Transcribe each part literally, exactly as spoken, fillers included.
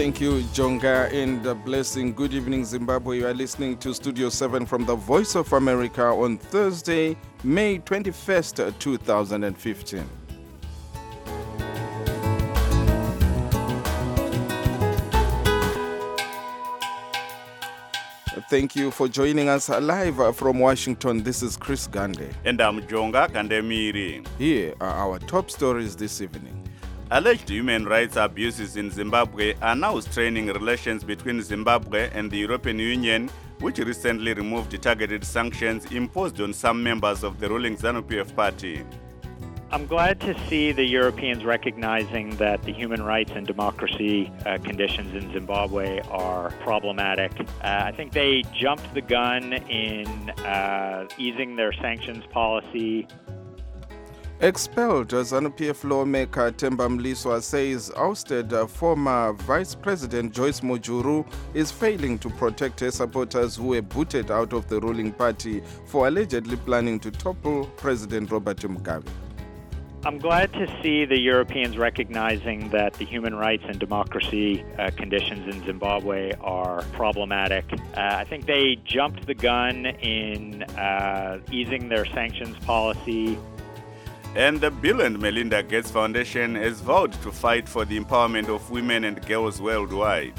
Thank you, Jonga, and a blessing. Good evening, Zimbabwe. You are listening to Studio seven from the Voice of America on Thursday, May twenty-first, two thousand fifteen. Thank you for joining us live from Washington. This is Chris Gande. And I'm Jonga Kandemiri. Here are our top stories this evening. Alleged human rights abuses in Zimbabwe are now straining relations between Zimbabwe and the European Union, which recently removed targeted sanctions imposed on some members of the ruling ZANU-P F party. I'm glad to see the Europeans recognizing that the human rights and democracy uh, conditions in Zimbabwe are problematic. Uh, I think they jumped the gun in uh, easing their sanctions policy. Expelled ZANU-P F lawmaker Themba Mliswa says ousted former Vice President Joyce Mujuru is failing to protect her supporters who were booted out of the ruling party for allegedly planning to topple President Robert Mugabe. I'm glad to see the Europeans recognizing that the human rights and democracy uh, conditions in Zimbabwe are problematic. Uh, I think they jumped the gun in uh, easing their sanctions policy. And the Bill and Melinda Gates Foundation has vowed to fight for the empowerment of women and girls worldwide.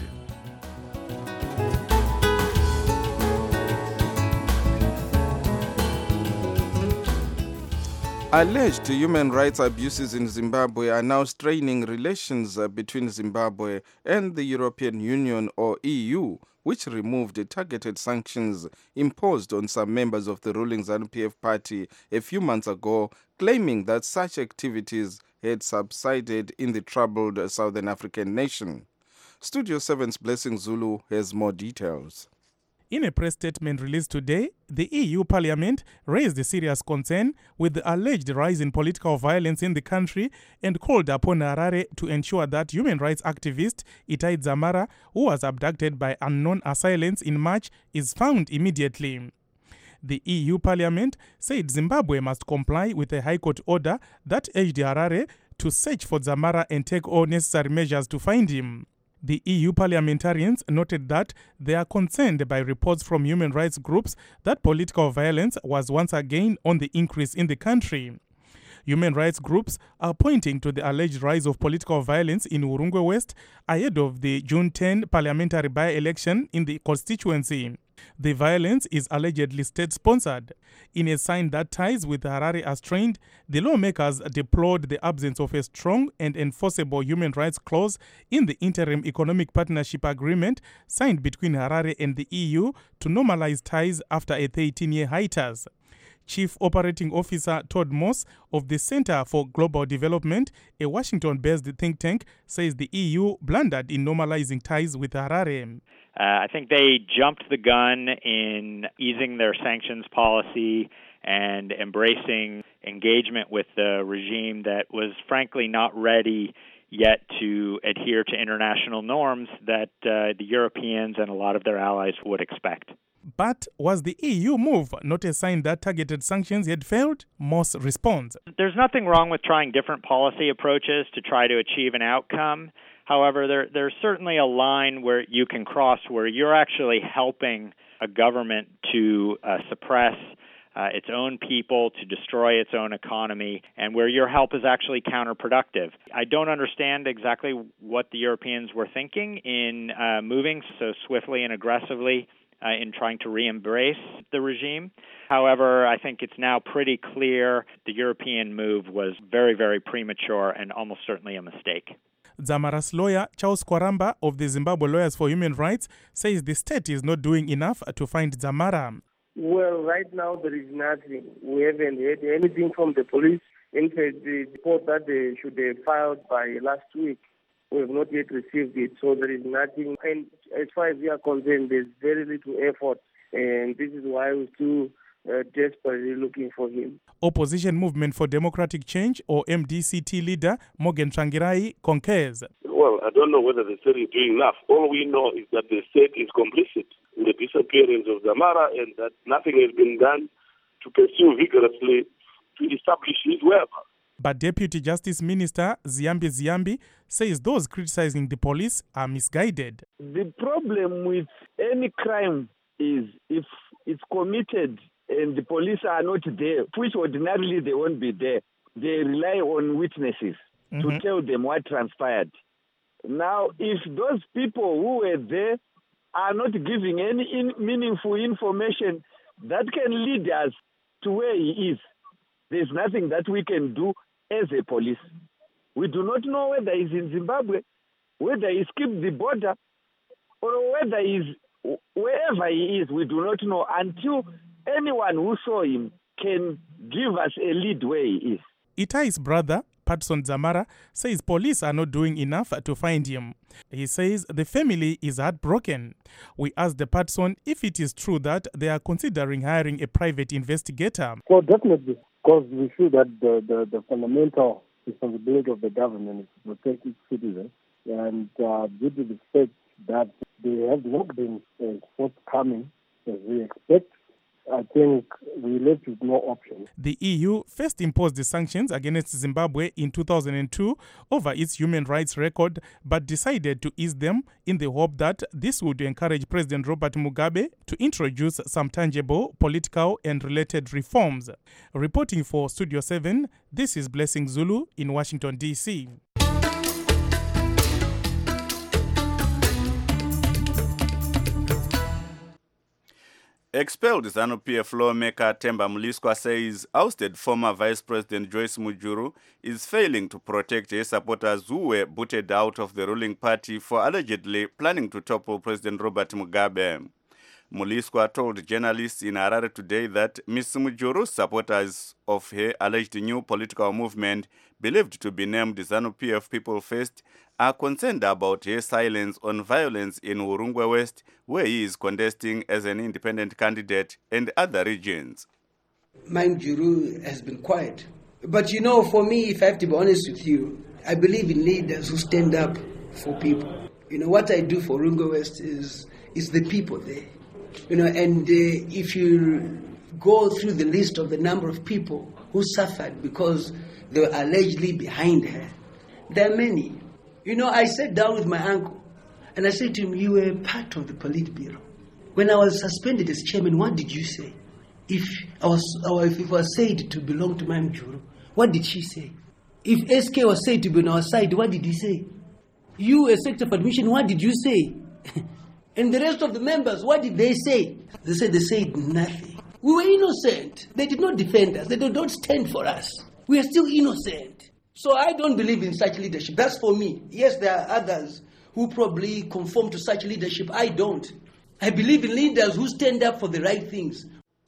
Alleged human rights abuses in Zimbabwe are now straining relations uh, between Zimbabwe and the European Union, or E U, which removed the targeted sanctions imposed on some members of the ruling ZANU-P F party a few months ago, claiming that such activities had subsided in the troubled Southern African nation. Studio seven's Blessing Zulu has more details. In a press statement released today, the E U Parliament raised a serious concern with the alleged rise in political violence in the country and called upon Harare to ensure that human rights activist Itai Dzamara, who was abducted by unknown assailants in March, is found immediately. The E U Parliament said Zimbabwe must comply with a High Court order that urged Harare to search for Dzamara and take all necessary measures to find him. The E U parliamentarians noted that they are concerned by reports from human rights groups that political violence was once again on the increase in the country. Human rights groups are pointing to the alleged rise of political violence in Urungwe West ahead of the June tenth parliamentary by-election in the constituency. The violence is allegedly state-sponsored. In a sign that ties with Harare are strained, the lawmakers deplored the absence of a strong and enforceable human rights clause in the interim economic partnership agreement signed between Harare and the E U to normalize ties after a thirteen-year hiatus. Chief Operating Officer Todd Moss of the Center for Global Development, a Washington-based think tank, says the E U blundered in normalizing ties with Harare. Uh, I think they jumped the gun in easing their sanctions policy and embracing engagement with the regime that was frankly not ready yet to adhere to international norms that uh, the Europeans and a lot of their allies would expect. But was the E U move not a sign that targeted sanctions had failed? Moss responds. There's nothing wrong with trying different policy approaches to try to achieve an outcome. However, there, there's certainly a line where you can cross where you're actually helping a government to uh, suppress uh, its own people, to destroy its own economy, and where your help is actually counterproductive. I don't understand exactly what the Europeans were thinking in uh, moving so swiftly and aggressively uh, in trying to re-embrace the regime. However, I think it's now pretty clear the European move was very, very premature and almost certainly a mistake. Dzamara's lawyer, Charles Kwaramba of the Zimbabwe Lawyers for Human Rights, says the state is not doing enough to find Dzamara. Well, right now there is nothing. We haven't heard anything from the police. In fact, the report that they should have filed by last week, we have not yet received it. So there is nothing. And as far as we are concerned, there's very little effort. And this is why we're still uh, desperately looking for him. Opposition Movement for Democratic Change, or M D C T leader Morgan Tsvangirai, concurs. Well, I don't know whether the state is doing enough. All we know is that the state is complicit in the disappearance of Dzamara and that nothing has been done to pursue vigorously to establish his whereabouts. But Deputy Justice Minister Ziyambi Ziyambi says those criticizing the police are misguided. The problem with any crime is if it's committed and the police are not there, which ordinarily they won't be there. They rely on witnesses mm-hmm. to tell them what transpired. Now, if those people who were there are not giving any in meaningful information that can lead us to where he is, there's nothing that we can do as a police. We do not know whether he's in Zimbabwe, whether he skipped the border, or whether he's wherever he is. We do not know until anyone who saw him can give us a lead where he is. Itai's brother, Patson Zamara, says police are not doing enough to find him. He says the family is heartbroken. We asked the Patson if it is true that they are considering hiring a private investigator. Well, definitely, because we feel that the, the, the fundamental responsibility of the government is to protect its citizens. And uh, due to the fact that they have not been uh, forthcoming as we expect, I think we left with no option. The E U first imposed the sanctions against Zimbabwe in two thousand two over its human rights record, but decided to ease them in the hope that this would encourage President Robert Mugabe to introduce some tangible political and related reforms. Reporting for Studio seven, this is Blessing Zulu in Washington, D C Expelled ZANU-P F lawmaker Themba Mliswa says ousted former Vice President Joyce Mujuru is failing to protect his supporters who were booted out of the ruling party for allegedly planning to topple President Robert Mugabe. Mliswa told journalists in Harare today that Miz Mujuru's supporters of her alleged new political movement, believed to be named ZANU-P F People First, are concerned about her silence on violence in Urungwe West, where he is contesting as an independent candidate, and other regions. My Mujuru has been quiet. But you know, for me, if I have to be honest with you, I believe in leaders who stand up for people. You know, what I do for Urungwe West is, is the people there. You know, and uh, if you go through the list of the number of people who suffered because they were allegedly behind her, there are many. You know, I sat down with my uncle and I said to him, you were part of the Politburo. When I was suspended as chairman, what did you say? If I was, or if it was said to belong to my Mujuru, what did she say? If S K was said to be on our side, what did he say? You, as Secretary of Admission, what did you say? And the rest of the members, what did they say? They said they said nothing. We were innocent. They did not defend us. They did not stand for us. We are still innocent. So I don't believe in such leadership. That's for me. Yes, there are others who probably conform to such leadership. I don't. I believe in leaders who stand up for the right things.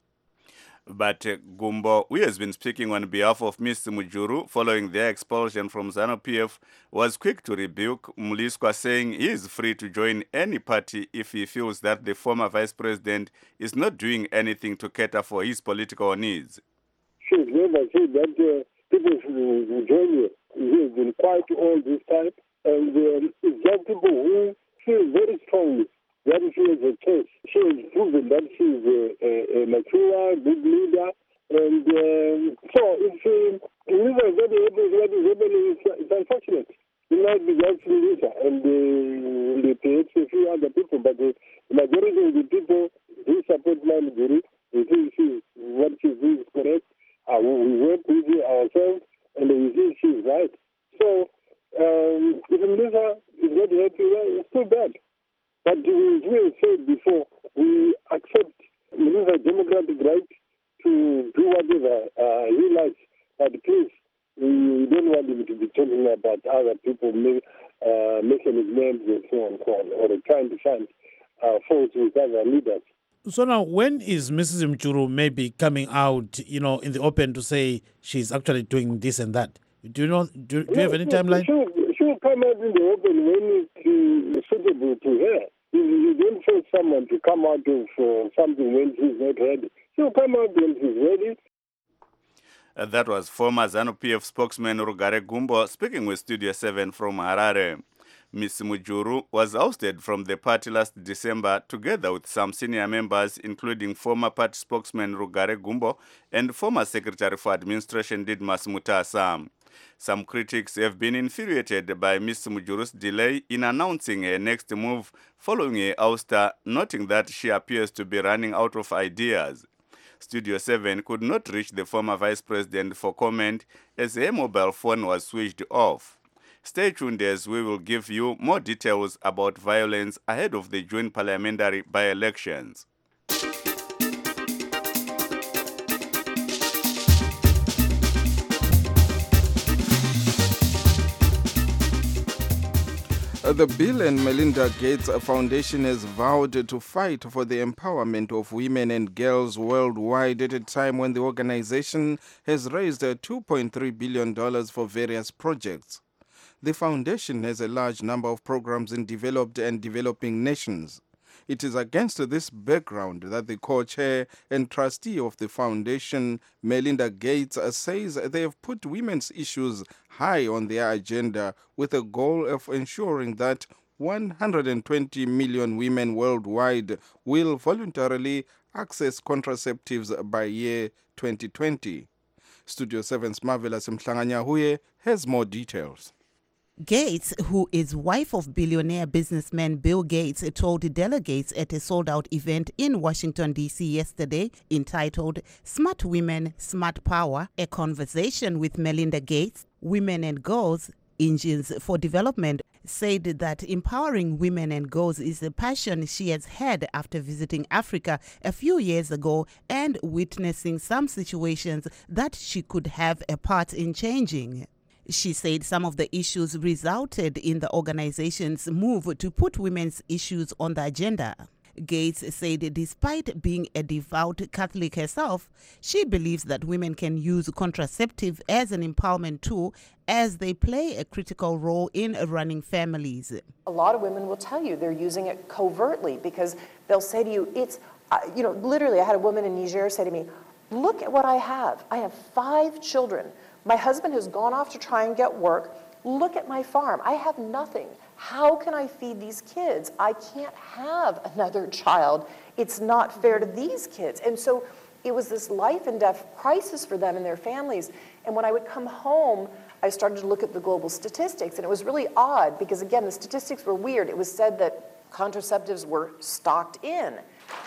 But uh, Gumbo, who has been speaking on behalf of Mister Mujuru following their expulsion from ZANU-P F, was quick to rebuke Mliswa, saying he is free to join any party if he feels that the former vice president is not doing anything to cater for his political needs. She's never said that uh, people should join you. He has been quiet all this time, and um, it's just people who feel very strongly that she is a case. She has proven that she is a, a, a mature, good leader. And um, so if uh, Lisa is not able to what is happening, it's, it's unfortunate. It might be just Lisa and uh, perhaps a few other people, but the majority of the people who support my Mujuru, we think she, what she doing is correct. Uh, we work with her ourselves, and we think she is right. So um, if Lisa is not happy, well, it's too bad. But we have said before, we accept Mlisa's democratic right to do whatever uh, he likes. But please, we don't want him to be talking about other people, uh, making his names and so on, so on, or trying to find uh, faults with other leaders. So now, when is Missus Mujuru maybe coming out, you know, in the open to say she's actually doing this and that? Do you know? Do, do you have any timeline? She'll, she'll come out in the open when it's uh, suitable to her. You don't force someone to come out of uh, something when she's not ready. She'll come out when she's ready. Uh, that was former ZANU-P F spokesman Rugare Gumbo speaking with Studio seven from Harare. Miz Mujuru was ousted from the party last December together with some senior members, including former party spokesman Rugare Gumbo and former Secretary for Administration Didmas Mutasa. Some critics have been infuriated by Miz Mujuru's delay in announcing her next move following her ouster, noting that she appears to be running out of ideas. Studio seven could not reach the former vice president for comment as her mobile phone was switched off. Stay tuned as we will give you more details about violence ahead of the June parliamentary by-elections. The Bill and Melinda Gates Foundation has vowed to fight for the empowerment of women and girls worldwide at a time when the organization has raised two point three billion dollars for various projects. The foundation has a large number of programs in developed and developing nations. It is against this background that the co-chair and trustee of the foundation, Melinda Gates, says they have put women's issues high on their agenda with a goal of ensuring that one hundred twenty million women worldwide will voluntarily access contraceptives by year twenty twenty. Studio seven's Marvelous Mhlanganyahuye has more details. Gates, who is wife of billionaire businessman Bill Gates, told delegates at a sold-out event in Washington, D C yesterday entitled Smart Women, Smart Power, a conversation with Melinda Gates, Women and Girls, Engines for Development, said that empowering women and girls is a passion she has had after visiting Africa a few years ago and witnessing some situations that she could have a part in changing. She said some of the issues resulted in the organization's move to put women's issues on the agenda. Gates said despite being a devout Catholic herself, she believes that women can use contraceptive as an empowerment tool as they play a critical role in running families. A lot of women will tell you they're using it covertly because they'll say to you, it's, uh, you know, literally I had a woman in Niger say to me, look at what I have. I have five children. My husband has gone off to try and get work. Look at my farm. I have nothing. How can I feed these kids? I can't have another child. It's not fair to these kids. And so it was this life and death crisis for them and their families. And when I would come home, I started to look at the global statistics. And it was really odd because, again, the statistics were weird. It was said that contraceptives were stocked in.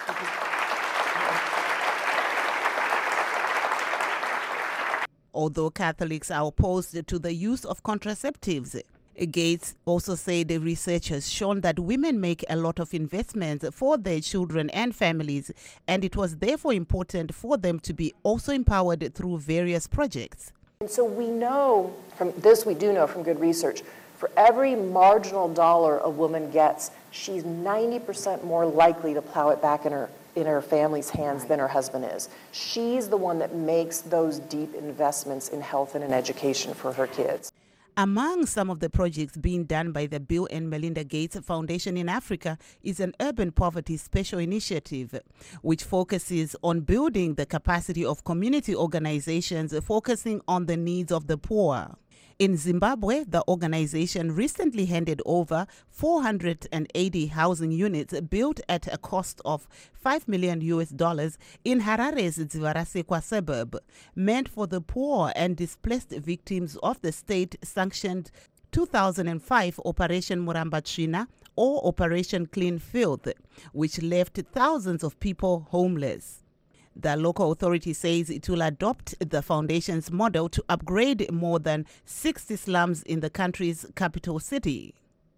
Although Catholics are opposed to the use of contraceptives, Gates also said the research has shown that women make a lot of investments for their children and families, and it was therefore important for them to be also empowered through various projects. And so we know, from this we do know from good research, for every marginal dollar a woman gets, she's ninety percent more likely to plow it back in her in her family's hands than her husband is. She's the one that makes those deep investments in health and in education for her kids. Among some of the projects being done by the Bill and Melinda Gates Foundation in Africa is an urban poverty special initiative, which focuses on building the capacity of community organizations focusing on the needs of the poor. In Zimbabwe, the organization recently handed over four hundred eighty housing units built at a cost of five million U S dollars in Harare's Dzivarasekwa suburb, meant for the poor and displaced victims of the state-sanctioned two thousand five Operation Murambatsvina or Operation Clean Filth, which left thousands of people homeless. The local authority says it will adopt the foundation's model to upgrade more than sixty slums in the country's capital city.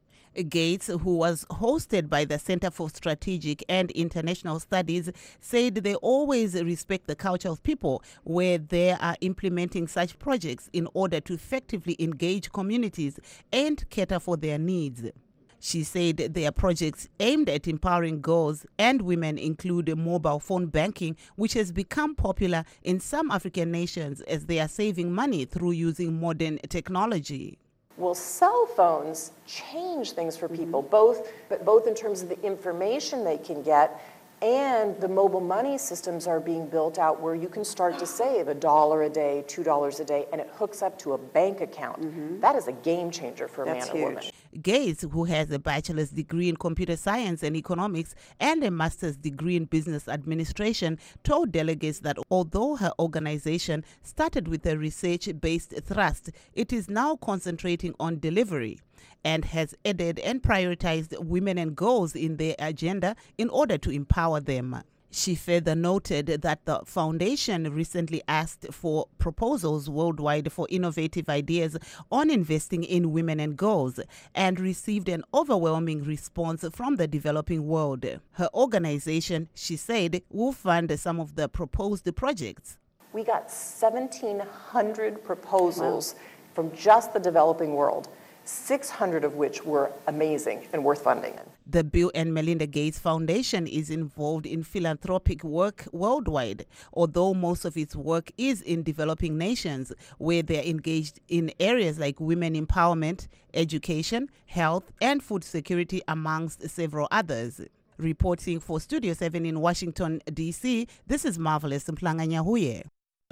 Gates, who was hosted by the Center for Strategic and International Studies, said they always respect the culture of people where they are implementing such projects in order to effectively engage communities and cater for their needs. She said their projects aimed at empowering girls and women include mobile phone banking, which has become popular in some African nations as they are saving money through using modern technology. Well, cell phones change things for people, both, but both in terms of the information they can get, and the mobile money systems are being built out where you can start to save a dollar a day, two dollars a day, and it hooks up to a bank account. Mm-hmm. That is a game changer for a That's man or huge. woman. Gates, who has a bachelor's degree in computer science and economics and a master's degree in business administration, told delegates that although her organization started with a research-based thrust, it is now concentrating on delivery and has added and prioritized women and girls in their agenda in order to empower them. She further noted that the foundation recently asked for proposals worldwide for innovative ideas on investing in women and girls and received an overwhelming response from the developing world. Her organization, she said, will fund some of the proposed projects. We got seventeen hundred proposals wow. from just the developing world, six hundred of which were amazing and worth funding. The Bill and Melinda Gates Foundation is involved in philanthropic work worldwide, although most of its work is in developing nations where they're engaged in areas like women empowerment, education, health, and food security, amongst several others. Reporting for Studio seven in Washington, D C, this is Marvelous Mplanga-Nyahuye.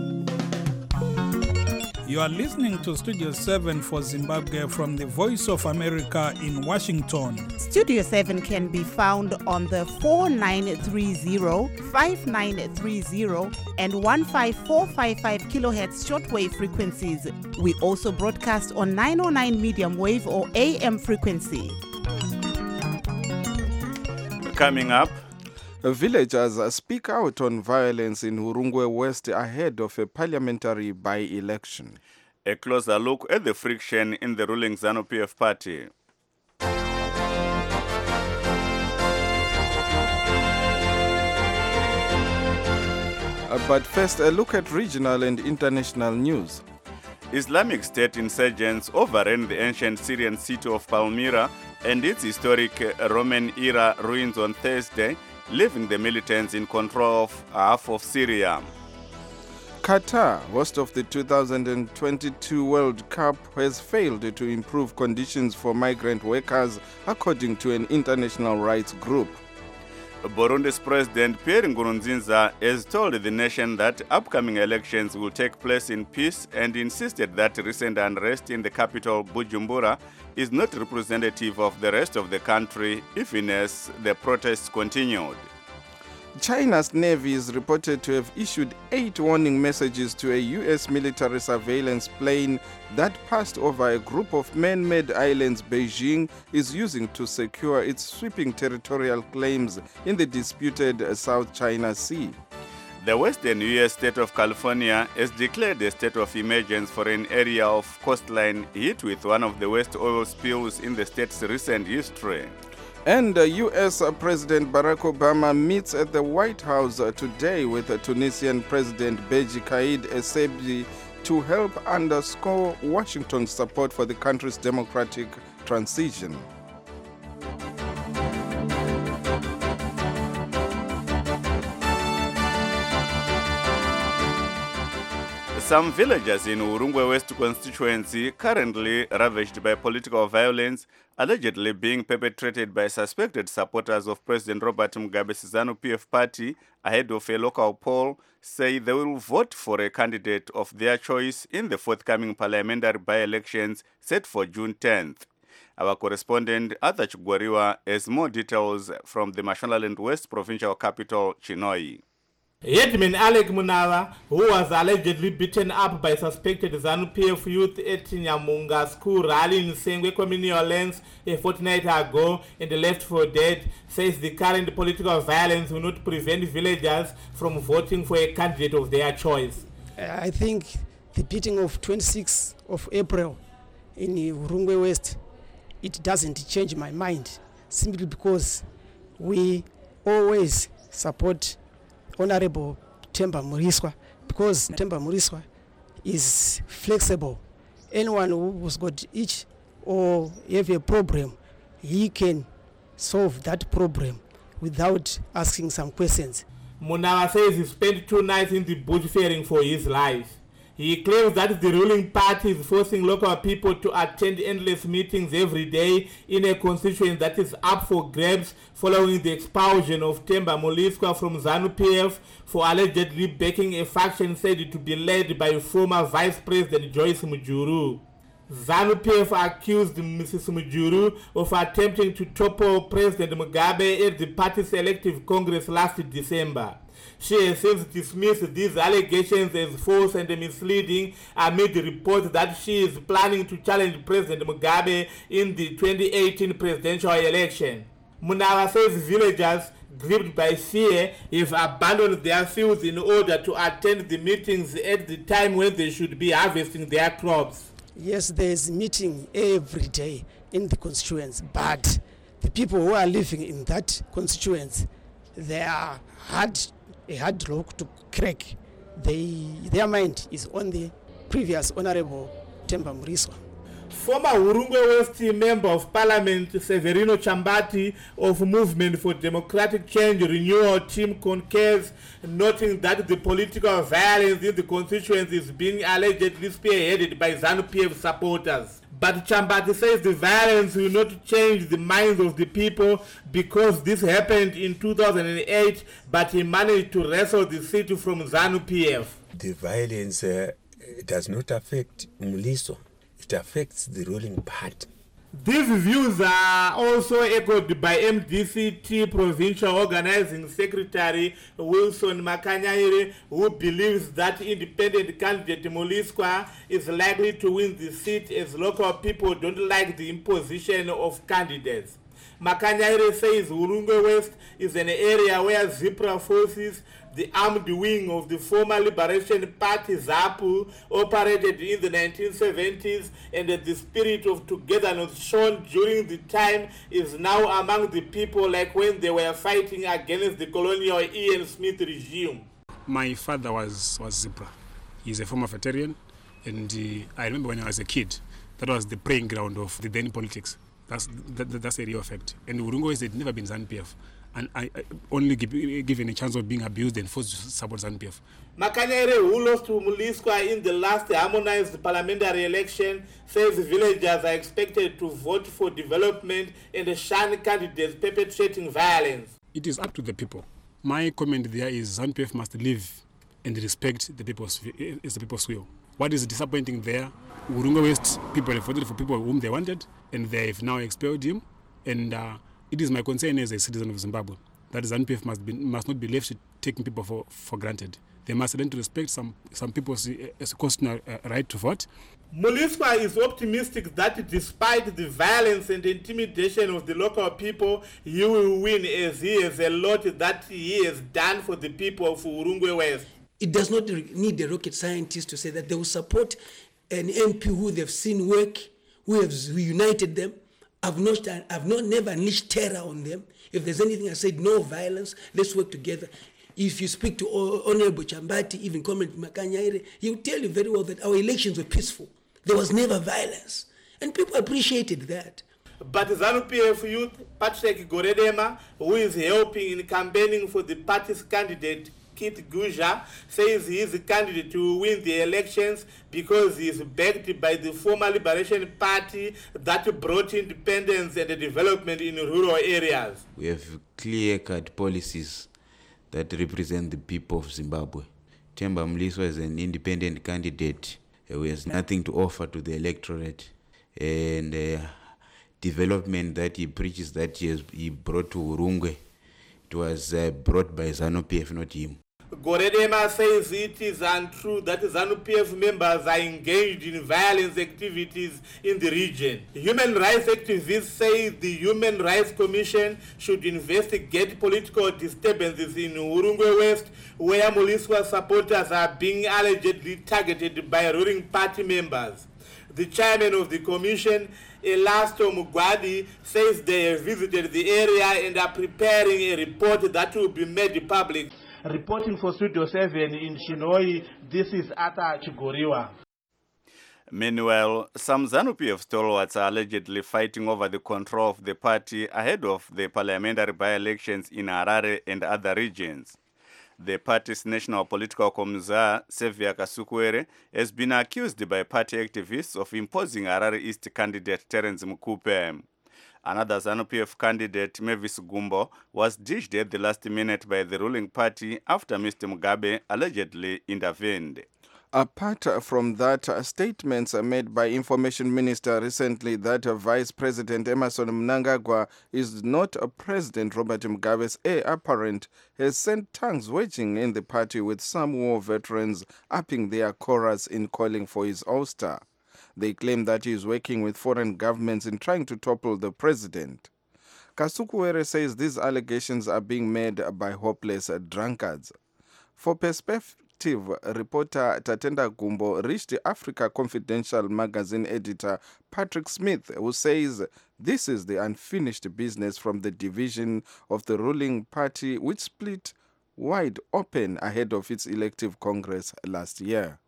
You are listening to Studio seven for Zimbabwe from the Voice of America in Washington. Studio seven can be found on the four nine three zero, five nine three zero and one five four five five kilohertz shortwave frequencies. We also broadcast on nine oh nine medium wave or A M frequency. Coming up, villagers speak out on violence in Hurungwe West ahead of a parliamentary by-election. A closer look at the friction in the ruling ZANU P F party. Uh, but first, a look at regional and international news. Islamic State insurgents overran the ancient Syrian city of Palmyra and its historic Roman-era ruins on Thursday, leaving the militants in control of half of Syria. Qatar, host of the two thousand twenty-two World Cup, has failed to improve conditions for migrant workers, according to an international rights group. Burundi's President Pierre Nkurunziza has told the nation that upcoming elections will take place in peace and insisted that recent unrest in the capital, Bujumbura, is not representative of the rest of the country, even as the protests continued. China's Navy is reported to have issued eight warning messages to a U S military surveillance plane that passed over a group of man-made islands Beijing is using to secure its sweeping territorial claims in the disputed South China Sea. The western U S state of California has declared a state of emergency for an area of coastline hit with one of the worst oil spills in the state's recent history. And uh, U S President Barack Obama meets at the White House uh, today with uh, Tunisian President Beji Caid Essebsi to help underscore Washington's support for the country's democratic transition. Some villagers in Hurungwe West constituency, currently ravaged by political violence, allegedly being perpetrated by suspected supporters of President Robert Mugabe's ZANU P F party ahead of a local poll, say they will vote for a candidate of their choice in the forthcoming parliamentary by-elections set for June tenth. Our correspondent Arthur Chugwariwa has more details from the Mashonaland West provincial capital, Chinhoyi. Yetman Alec Munawa, who was allegedly beaten up by suspected ZANU P F youth at Nyamunga school rally in Sengwe communal lands a fortnight ago and left for dead, says the current political violence will not prevent villagers from voting for a candidate of their choice. I think the beating of twenty-sixth of April in Hurungwe West, it doesn't change my mind, simply because we always support Honorable Themba Muriswa, because Themba Muriswa is flexible. Anyone who's got itch or have a problem, he can solve that problem without asking some questions. Munawa says he spent two nights in the bush fearing for his life. He claims that the ruling party is forcing local people to attend endless meetings every day in a constituency that is up for grabs following the expulsion of Themba Muriswa from ZANU P F for allegedly backing a faction said to be led by former Vice President Joyce Mujuru. ZANU-P F accused Missus Mujuru of attempting to topple President Mugabe at the party's elective congress last December. She has since dismissed these allegations as false and misleading amid reports that she is planning to challenge President Mugabe in the twenty eighteen presidential election. Munava says villagers, gripped by fear, have abandoned their fields in order to attend the meetings at the time when they should be harvesting their crops. Yes, there's meeting every day in the constituents, but the people who are living in that constituents, they are hard, a hard rock to crack. They, their mind is on the previous Honorable Themba Mriswa. Former Hurungwe West Member of Parliament Severino Chambati of Movement for Democratic Change Renewal team concurs, noting that the political violence in the constituency is being allegedly spearheaded by ZANU-P F supporters. But Chambati says the violence will not change the minds of the people because this happened in two thousand eight, but he managed to wrestle the city from ZANU-P F. The violence uh, does not affect Mliso. It affects the ruling party. These views are also echoed by M D C T Provincial Organizing Secretary Wilson Makanyaire, who believes that independent candidate Muliswa is likely to win the seat as local people don't like the imposition of candidates. Makanyaire says Hurungwe West is an area where Zipra forces, the armed wing of the former Liberation Party ZAPU, operated in the nineteen seventies, and that the spirit of togetherness shown during the time is now among the people like when they were fighting against the colonial Ian Smith regime. My father was, was Zipra. He's a former veteran, and uh, I remember when I was a kid, that was the playing ground of the then politics. That's, that, that's a real fact. And Hurungwe West had never been ZANU-P F. And I, I only give, given a chance of being abused and forced to support ZANU-P F. Makanyaire, who lost to Muliswa in the last harmonized parliamentary election, says villagers are expected to vote for development and shun candidates perpetrating violence. It is up to the people. My comment there is ZANU-P F must live and respect the people's, is the people's will. What is disappointing there, Hurungwe West people have voted for people whom they wanted, and they have now expelled him. And uh, it is my concern as a citizen of Zimbabwe that ZANU-P F must, be, must not be left taking people for, for granted. They must learn to respect some, some people's uh, constitutional uh, right to vote. Muliswa is optimistic that despite the violence and intimidation of the local people, he will win, as he has a lot that he has done for the people of Hurungwe West. It does not need a rocket scientist to say that they will support an M P who they've seen work, who have united them. I've not, I've not never unleashed terror on them. If there's anything I said, no violence, let's work together. If you speak to Honorable Chambati, even Comrade Makanyaire, he will tell you very well that our elections were peaceful. There was never violence. And people appreciated that. But ZANU-P F youth Patrick Goredema, who is helping in campaigning for the party's candidate, Kit Guja, says he is a candidate to win the elections because he is backed by the former Liberation Party that brought independence and development in rural areas. We have clear-cut policies that represent the people of Zimbabwe. Themba Mliswa is an independent candidate who has nothing to offer to the electorate, and uh, development that he preaches that he, has, he brought to Hurungwe, it was uh, brought by ZANU-P F, not him. Goredema says it is untrue that ZANU-P F members are engaged in violence activities in the region. Human rights activists say the Human Rights Commission should investigate political disturbances in Hurungwe West, where Muliswa supporters are being allegedly targeted by ruling party members. The chairman of the commission, Elasto Mugwadi, says they have visited the area and are preparing a report that will be made public. Reporting for Studio seven in Shinoi, this is Ata Chigoriwa. Meanwhile, some ZANU-P F stalwarts are allegedly fighting over the control of the party ahead of the parliamentary by-elections in Harare and other regions. The party's national political commissar, Sevia Kasukwere, has been accused by party activists of imposing Harare East candidate Terence Mukupe. Another ZANU-P F candidate, Mavis Gumbo, was ditched at the last minute by the ruling party after Mister Mugabe allegedly intervened. Apart from that, uh, statements are made by Information Minister recently that uh, Vice President Emmerson Mnangagwa is not a President Robert Mugabe's heir apparent has sent tongues waging in the party, with some war veterans upping their chorus in calling for his ouster. They claim that he is working with foreign governments in trying to topple the president. Kasukuwere says these allegations are being made by hopeless drunkards. For perspective, reporter Tatenda Gumbo reached the Africa Confidential magazine editor Patrick Smith, who says this is the unfinished business from the division of the ruling party, which split wide open ahead of its elective congress last year.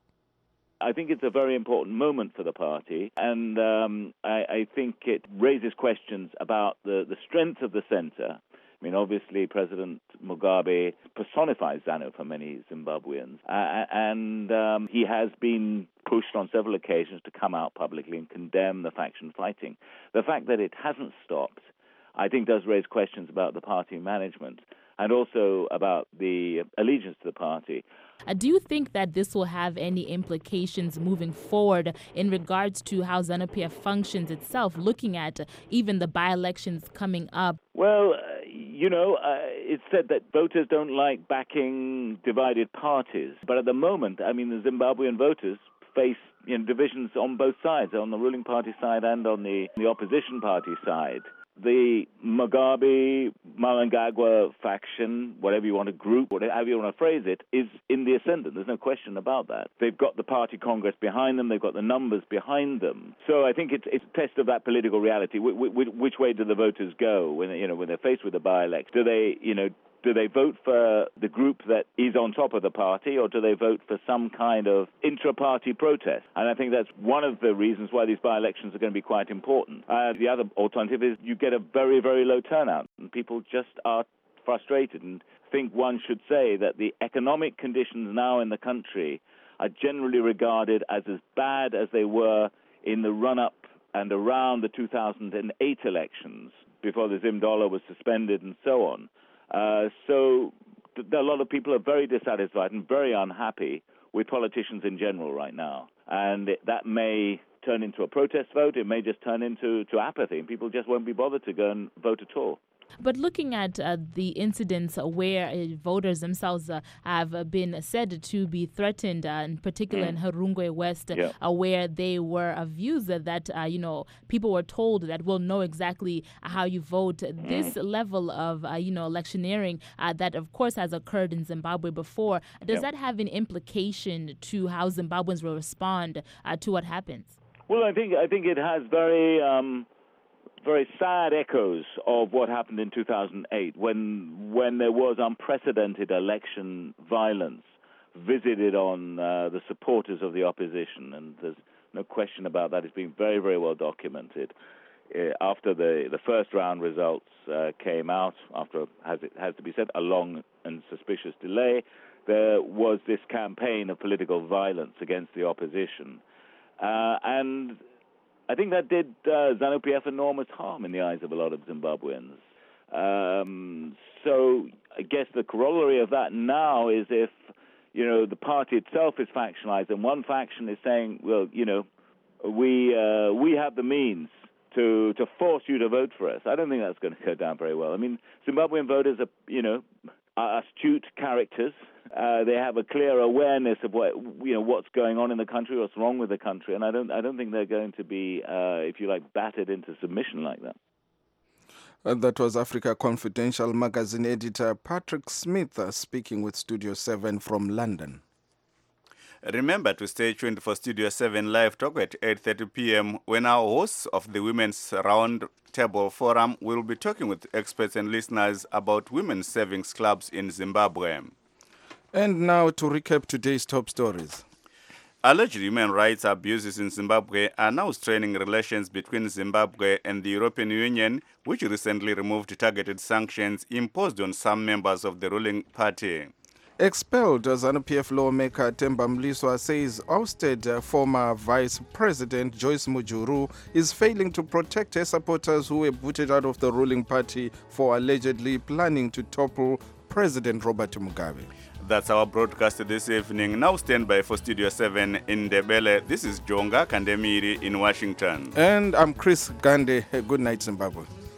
I think it's a very important moment for the party, and um, I, I think it raises questions about the, the strength of the centre. I mean, obviously, President Mugabe personifies ZANU for many Zimbabweans, uh, and um, he has been pushed on several occasions to come out publicly and condemn the faction fighting. The fact that it hasn't stopped, I think, does raise questions about the party management and also about the allegiance to the party. Uh, do you think that this will have any implications moving forward in regards to how ZANU-P F functions itself, looking at uh, even the by-elections coming up? Well, uh, you know, uh, it's said that voters don't like backing divided parties. But at the moment, I mean, the Zimbabwean voters face you know, divisions on both sides, on the ruling party side and on the, the opposition party side. The Mugabe, Mnangagwa faction, whatever you want to group, whatever you want to phrase it, is in the ascendant. There's no question about that. They've got the party congress behind them. They've got the numbers behind them. So I think it's, it's a test of that political reality. Which, which way do the voters go when, you know, when they're faced with a by-elect? Do they, you know, do they vote for the group that is on top of the party, or do they vote for some kind of intra-party protest? And I think that's one of the reasons why these by-elections are going to be quite important. Uh, the other alternative is you get a very, very low turnout, and people just are frustrated and think one should say that the economic conditions now in the country are generally regarded as as bad as they were in the run-up and around the two thousand eight elections, before the Zim dollar was suspended and so on. Uh, so th- a lot of people are very dissatisfied and very unhappy with politicians in general right now. And it, that may turn into a protest vote. It may just turn into to apathy, and people just won't be bothered to go and vote at all. But looking at uh, the incidents where uh, voters themselves uh, have uh, been said to be threatened, uh, in particular mm. in Harungwe West, yeah. uh, where they were of views that, that uh, you know, people were told that we'll know exactly how you vote. Mm. This level of, uh, you know, electioneering uh, that, of course, has occurred in Zimbabwe before, does yeah. that have an implication to how Zimbabweans will respond uh, to what happens? Well, I think I think it has very... Um very sad echoes of what happened in two thousand eight, when when there was unprecedented election violence visited on uh, the supporters of the opposition, and there's no question about that. It's been very, very well documented. Uh, after the, the first round results uh, came out, after, as it has to be said, a long and suspicious delay, there was this campaign of political violence against the opposition. Uh, and I think that did uh, ZANU-P F enormous harm in the eyes of a lot of Zimbabweans. Um, so I guess the corollary of that now is if, you know, the party itself is factionalized and one faction is saying, well, you know, we uh, we have the means to to force you to vote for us. I don't think that's going to go down very well. I mean, Zimbabwean voters are, you know, are astute characters. Uh, they have a clear awareness of what you know what's going on in the country, what's wrong with the country, and I don't I don't think they're going to be, uh, if you like, battered into submission like that. Uh, that was Africa Confidential magazine editor Patrick Smith uh, speaking with Studio seven from London. Remember to stay tuned for Studio seven Live Talk at eight thirty p.m. when our hosts of the Women's Round Table Forum will be talking with experts and listeners about women's savings clubs in Zimbabwe. And now to recap today's top stories. Alleged human rights abuses in Zimbabwe are now straining relations between Zimbabwe and the European Union, which recently removed targeted sanctions imposed on some members of the ruling party. Expelled ZANU-P F lawmaker Themba Mliswa says ousted former Vice President Joyce Mujuru is failing to protect her supporters who were booted out of the ruling party for allegedly planning to topple President Robert Mugabe. that's our broadcast this evening. Now stand by for Studio seven in Ndebele. This is Jonga Kandemiri in Washington. And I'm Chris Gandhi. Good night, Zimbabwe.